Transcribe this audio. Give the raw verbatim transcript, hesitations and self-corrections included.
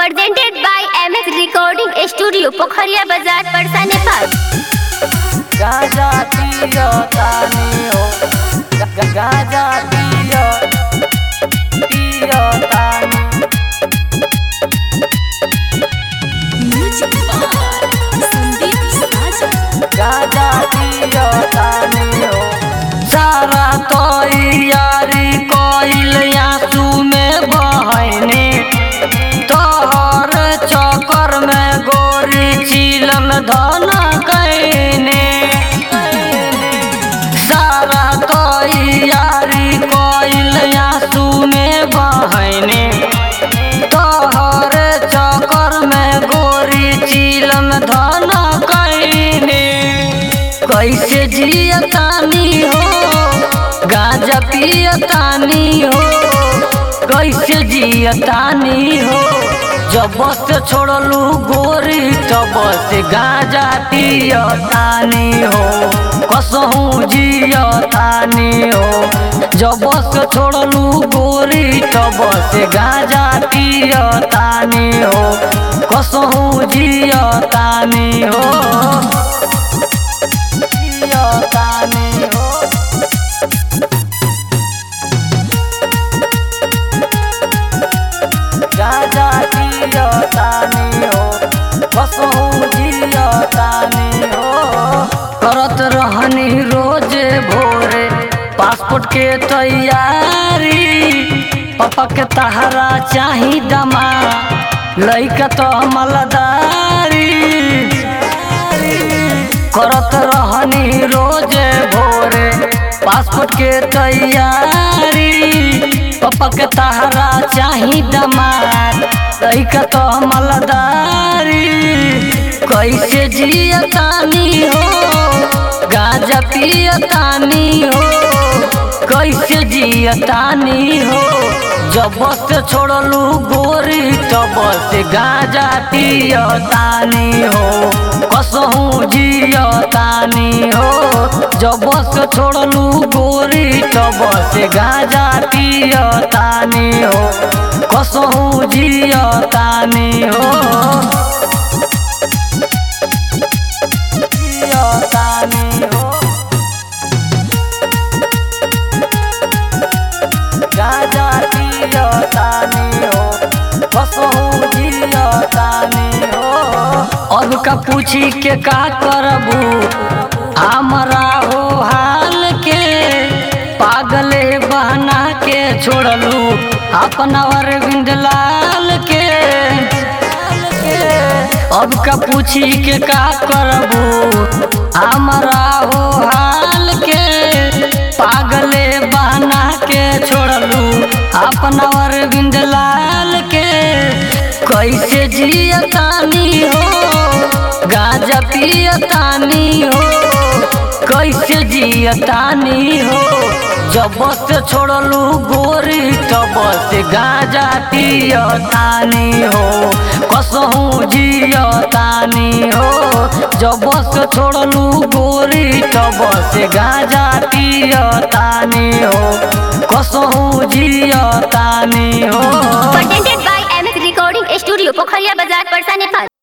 presented by M S Recording Studio, Pokhariya Bazaar, Parsa, Nepal. गाजा पियो तानी हो गा- गाजा पियो पियो तानी Music by Sandeep Sajan. गाजा पियो तानी हो सारा तो यारी कोइल आंसू में बहने तोहर चक्कर में गोरी चीलम धना कहने सारा तो यारी कोइल आंसू में बहने तोहर चक्कर में गोरी चीलम धना कहने कैसे जियतानी हो गांजा पियतानी हो कैसे जियतानी हो जब से छोड़लू गोरी तब से गांजा पियतानी हो कसहूँ जियतानी हो जब से छोड़लू गोरी तब से गांजा पियतानी हो कसहूँ जियतानी हो जियतानी हो गाजा पियतानी हो कसहूँ जियतानी हो करत रहनी रोजे भोरे पासपोर्ट के तैयारी पापा के तहरा चाही दमा लइका तो मलदारी करत रहनी रोजे भोरे पासपोर्ट के तैयारी पापा के तहरा चाही दमार लइका तो मलदारी कैसे जियतानी हो गांजा पियतानी हो कैसे जियतानी हो जब से छोड़लू गोरी तब से गांजा पियतानी हो कसहूँ जियतानी हो जब से छोड़लू गोरी तब से गांजा पियतानी हो कसहूँ जियतानी हो जियतानी हो गाजा पियतानी हो कसहूँ जियतानी हो अब का पूछी के का करबू हमरा हो हाल के पागले बहना के छोड़लू अपना अरविंद लाल के अब का पूछी के का करबू हमरा हो हाल के पागले बहना के छोड़लू अपना अरविंद लाल के कैसे जियतानी हो गांजा पियतानी हो कैसे जियतानी हो जब से छोड़लू गोरी तब से गांजा पियतानी हो कसहूँ जियतानी हो जब से छोड़लू गोरी तब से गांजा पियतानी हो कसहूँ जियतानी हो Presented by M S Recording Studio, Pokhariya Bazaar, Parsa, Nepal.